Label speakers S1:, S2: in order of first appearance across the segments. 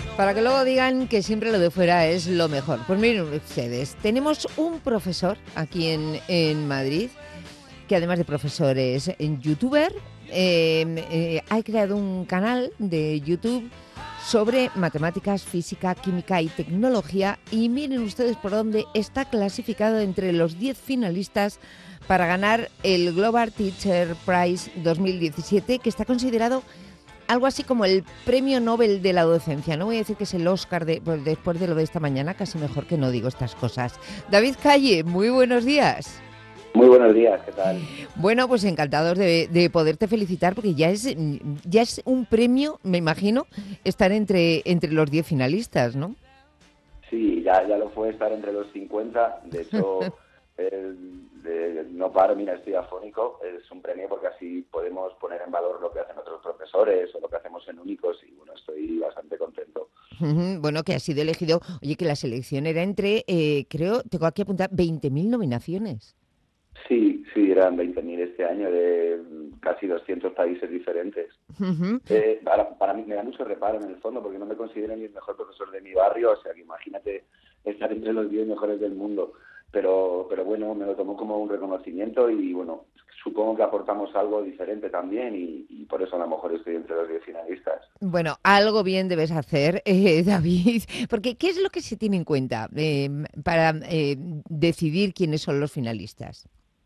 S1: Para que luego digan que siempre lo de fuera es lo mejor. Pues miren ustedes, tenemos un profesor aquí en Madrid, que además de profesor es youtuber, ha creado un canal de YouTube sobre matemáticas, física, química y tecnología. Y miren ustedes por dónde está clasificado entre los 10 finalistas para ganar el Global Teacher Prize 2017, que está considerado algo así como el premio Nobel de la docencia. No voy a decir que es el Oscar pues después de lo de esta mañana, casi mejor que no digo estas cosas. David Calle, muy buenos días.
S2: Muy buenos días, ¿qué tal?
S1: Bueno, pues encantados de poderte felicitar, porque ya es un premio, me imagino, estar entre los 10 finalistas, ¿no?
S2: Sí, ya lo fue estar entre los 50. De hecho, no paro, mira, estoy afónico. Es un premio porque así podemos poner en valor lo que hacen otros profesores o lo que hacemos en Únicos y bueno, estoy bastante contento.
S1: Bueno, que ha sido elegido, oye, que la selección era entre, creo, tengo aquí apuntar, 20.000 nominaciones.
S2: Sí, eran 20.000 este año de casi 200 países diferentes.
S1: Ujú.
S2: Para mí me da mucho reparo en el fondo porque no me considero ni el mejor profesor de mi barrio, o sea que imagínate estar entre los 10 mejores del mundo. Pero bueno, me lo tomo como un reconocimiento y bueno, supongo que aportamos algo diferente también y por eso a lo mejor estoy entre los 10 finalistas.
S1: Bueno, algo bien debes hacer, David, porque ¿qué es lo que se tiene en cuenta para decidir quiénes son los finalistas?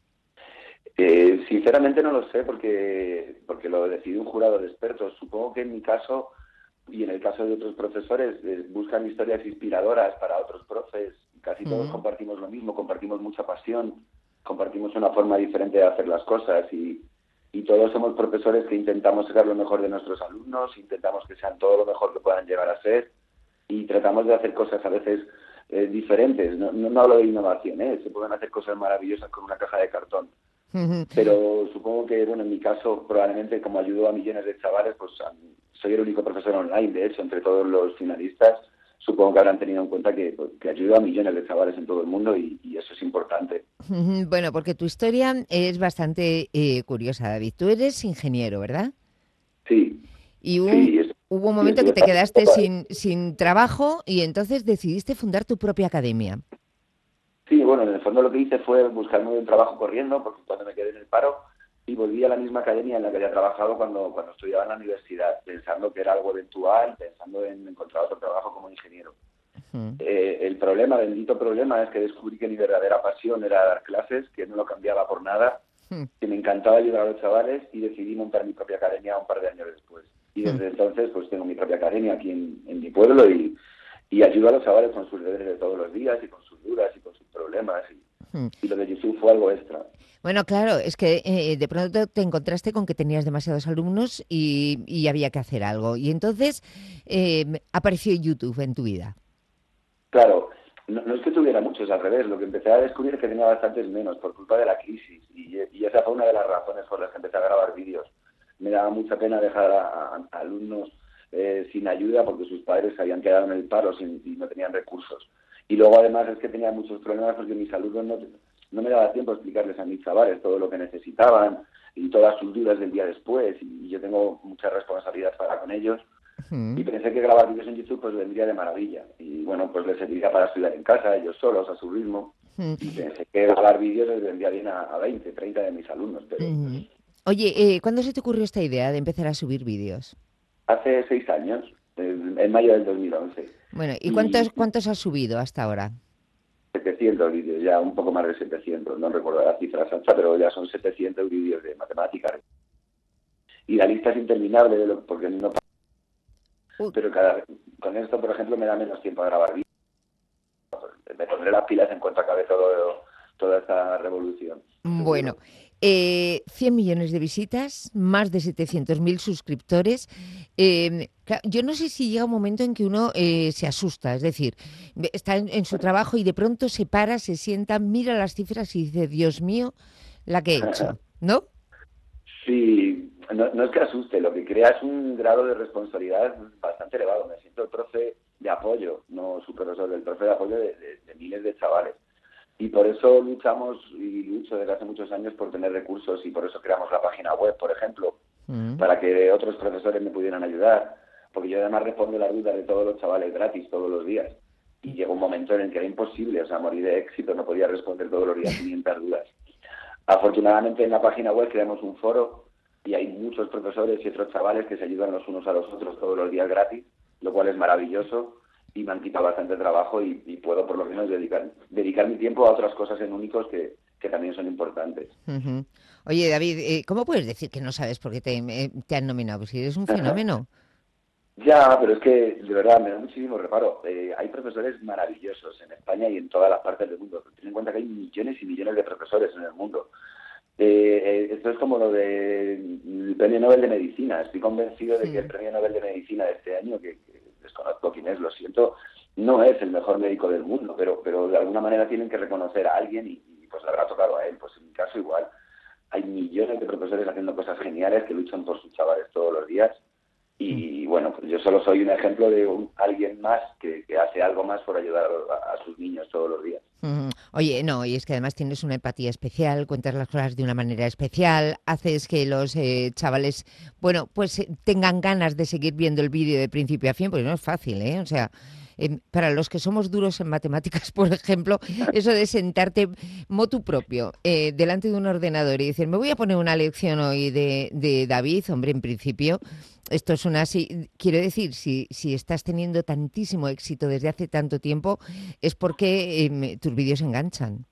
S2: Sinceramente no lo sé porque lo decide un jurado de expertos. Supongo que en mi caso y en el caso de otros profesores buscan historias inspiradoras para otros profes. Casi todos
S1: Mm.
S2: compartimos lo mismo, compartimos mucha pasión, compartimos una forma diferente de hacer las cosas y todos somos profesores que intentamos sacar lo mejor de nuestros alumnos, intentamos que sean todo lo mejor que puedan llegar a ser y tratamos de hacer cosas a veces diferentes. No hablo de innovación, se pueden hacer cosas maravillosas con una caja de cartón.
S1: Ujú.
S2: Pero supongo que, bueno, en mi caso, probablemente como ayudo a millones de chavales, pues soy el único profesor online, de hecho, entre todos los finalistas, supongo que habrán tenido en cuenta que ayudo a millones de chavales en todo el mundo y eso es importante.
S1: Ujú. Bueno, porque tu historia es bastante curiosa, David. Tú eres ingeniero, ¿verdad?
S2: Sí,
S1: Y
S2: sí,
S1: hubo un
S2: sí,
S1: momento que
S2: estuve
S1: te
S2: haciendo
S1: quedaste sin trabajo y entonces decidiste fundar tu propia academia.
S2: Sí, bueno, en el fondo lo que hice fue buscarme un trabajo corriendo, porque cuando me quedé en el paro y volví a la misma academia en la que había trabajado cuando estudiaba en la universidad, pensando que era algo eventual, pensando en encontrar otro trabajo como ingeniero.
S1: Ujú.
S2: El problema, bendito problema, es que descubrí que mi verdadera pasión era dar clases, que no lo cambiaba por nada,
S1: Ujú.
S2: que me encantaba ayudar a los chavales y decidí montar mi propia academia un par de años después. Y
S1: Ujú.
S2: desde entonces pues tengo mi propia academia aquí en mi pueblo y ayudo a los chavales con sus deberes de todos los días y con sus dudas y con sus problemas
S1: Ujú.
S2: y lo de YouTube fue algo extra.
S1: Bueno, claro, es que de pronto te encontraste con que tenías demasiados alumnos y había que hacer algo. Y entonces apareció YouTube en tu vida.
S2: Claro, no es que tuviera muchos, al revés, lo que empecé a descubrir es que tenía bastantes menos por culpa de la crisis y esa fue una de las razones por las que empecé a grabar vídeos. Me daba mucha pena dejar a alumnos sin ayuda porque sus padres se habían quedado en el paro y no tenían recursos. Y luego además es que tenía muchos problemas porque mis alumnos no me daba tiempo a explicarles a mis chavales todo lo que necesitaban y todas sus dudas del día después y yo tengo mucha responsabilidad para con ellos y
S1: Ujú.
S2: pensé que grabar vídeos en YouTube pues vendría de maravilla. Y bueno, pues les serviría para estudiar en casa, ellos solos, a su ritmo.
S1: Ujú.
S2: Y pensé que grabar vídeos les vendría bien a 20, 30 de mis alumnos. Pero
S1: Ujú. Oye, ¿cuándo se te ocurrió esta idea de empezar a subir vídeos?
S2: hace 6 años, en mayo del 2011,
S1: Bueno, ¿y
S2: y
S1: cuántos has subido hasta ahora?
S2: 700 vídeos, ya un poco más de 700, no recuerdo la cifra exacta, pero ya son 700 vídeos de matemáticas. Y la lista es interminable, porque no.
S1: Uh,
S2: Pero con esto, por ejemplo, me da menos tiempo a grabar vídeos. Me pondré las pilas en cuanto acabe toda esta revolución,
S1: Bueno,
S2: seguro.
S1: 100 millones de visitas, más de 700.000 suscriptores. Yo no sé si llega un momento en que uno se asusta, es decir, está en su trabajo y de pronto se para, se sienta, mira las cifras y dice, Dios mío, la que he hecho, ¿no?
S2: Sí, no es que asuste, lo que crea es un grado de responsabilidad bastante elevado. Me siento el profe de apoyo, no su profesor, el profe de apoyo de miles de chavales. Y por eso luchamos y lucho desde hace muchos años por tener recursos y por eso creamos la página web, por ejemplo,
S1: Mm.
S2: para que otros profesores me pudieran ayudar. porque yo además respondo las dudas de todos los chavales gratis todos los días. Y llegó un momento en el que era imposible, o sea, morí de éxito, no podía responder todos los días 500 dudas. Afortunadamente en la página web creamos un foro y hay muchos profesores y otros chavales que se ayudan los unos a los otros todos los días gratis, lo cual es maravilloso y me han quitado bastante trabajo y puedo por lo menos dedicar mi tiempo a otras cosas en Únicos que también son importantes.
S1: Uh-huh. Oye, David, ¿cómo puedes decir que no sabes por qué te han nominado? Pues si eres un fenómeno.
S2: Ya, pero es que de verdad me da muchísimo reparo. Hay profesores maravillosos en España y en todas las partes del mundo. Ten en cuenta que hay millones y millones de profesores en el mundo. Esto es como lo del Premio Nobel de Medicina. Estoy convencido de que el Premio Nobel de Medicina de este año, que desconozco quién es, lo siento, no es el mejor médico del mundo, pero de alguna manera tienen que reconocer a alguien y pues le habrá tocado a él. Pues en mi caso igual. Hay millones de profesores haciendo cosas geniales que luchan por sus chavales todos los días. Y bueno, pues yo solo soy un ejemplo de alguien más que hace algo más por ayudar a sus niños todos los días.
S1: Oye, no, y es que además tienes una empatía especial, cuentas las cosas de una manera especial, haces que los chavales, bueno, pues tengan ganas de seguir viendo el vídeo de principio a fin, porque no es fácil, ¿eh? O sea, para los que somos duros en matemáticas, por ejemplo, eso de sentarte motu propio delante de un ordenador y decir, me voy a poner una lección hoy de David, hombre, en principio, esto es una así. Quiero decir, si estás teniendo tantísimo éxito desde hace tanto tiempo, es porque tus vídeos enganchan.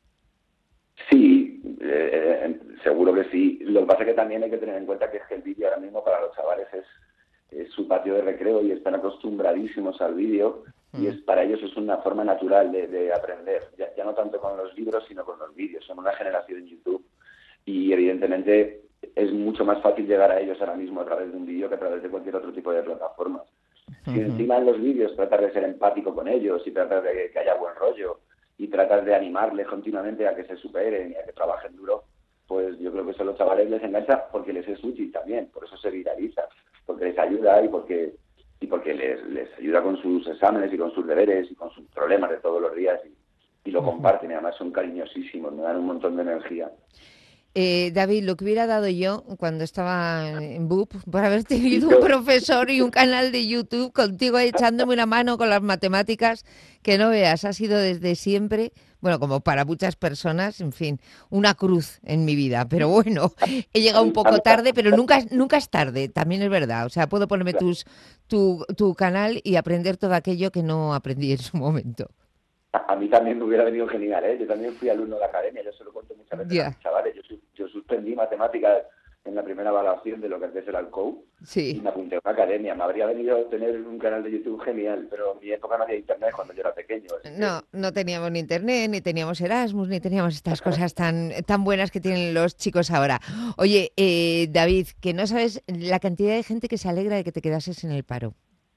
S2: Sí, seguro que sí. Lo que pasa es que también hay que tener en cuenta que es que el vídeo ahora mismo para los chavales es su patio de recreo y están acostumbradísimos al vídeo y para ellos es una forma natural de aprender, ya no tanto con los libros sino con los vídeos. Son una generación en YouTube y evidentemente es mucho más fácil llegar a ellos ahora mismo a través de un vídeo que a través de cualquier otro tipo de plataformas. Si encima en los vídeos tratar de ser empático con ellos y tratar de que haya buen rollo y tratar de animarles continuamente a que se superen y a que trabajen duro, pues yo creo que eso a los chavales les engancha porque les es útil también, por eso se viraliza, porque les ayuda y porque les ayuda con sus exámenes y con sus deberes y con sus problemas de todos los días y lo comparten y además son cariñosísimos, me dan un montón de energía.
S1: David, lo que hubiera dado yo cuando estaba en BUP por haber tenido un profesor y un canal de YouTube contigo echándome una mano con las matemáticas, que no veas, ha sido desde siempre, bueno, como para muchas personas, en fin, una cruz en mi vida. Pero bueno, he llegado un poco tarde, pero nunca es tarde, también es verdad. O sea, puedo ponerme tu canal y aprender todo aquello que no aprendí en su momento.
S2: A mí también me hubiera venido genial, ¿eh? Yo también fui alumno de la academia, yo se lo cuento muchas veces a mis chavales. Yo suspendí matemáticas en la primera evaluación de lo que antes era el COU y me apunté a una academia. Me habría venido tener un canal de YouTube genial, pero en mi época no había internet cuando yo era pequeño.
S1: No teníamos ni internet, ni teníamos Erasmus, ni teníamos estas cosas tan buenas que tienen los chicos ahora. Oye, David, que no sabes la cantidad de gente que se alegra de que te quedases en el paro.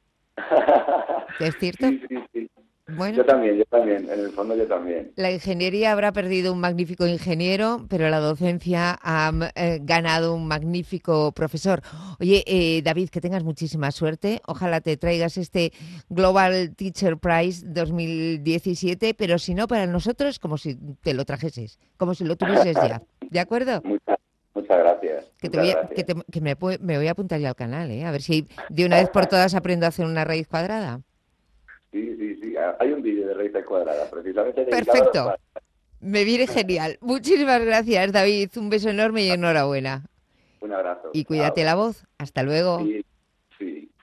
S1: ¿Es cierto?
S2: Sí.
S1: Bueno,
S2: yo también, en el fondo yo también.
S1: La ingeniería habrá perdido un magnífico ingeniero, pero la docencia ha ganado un magnífico profesor. Oye, David, que tengas muchísima suerte. Ojalá te traigas este Global Teacher Prize 2017, pero si no, para nosotros, como si te lo trajeses, como si lo tuvieses ya. ¿De acuerdo?
S2: Muchas gracias.
S1: Que me voy a apuntar ya al canal, ¿eh? A ver si de una vez por todas aprendo a hacer una raíz cuadrada.
S2: Sí. Hay un vídeo de raíces cuadradas, precisamente.
S1: Perfecto. Me viene genial. Muchísimas gracias, David. Un beso enorme y enhorabuena.
S2: Un abrazo.
S1: Y cuídate la voz. Hasta luego.
S2: Sí.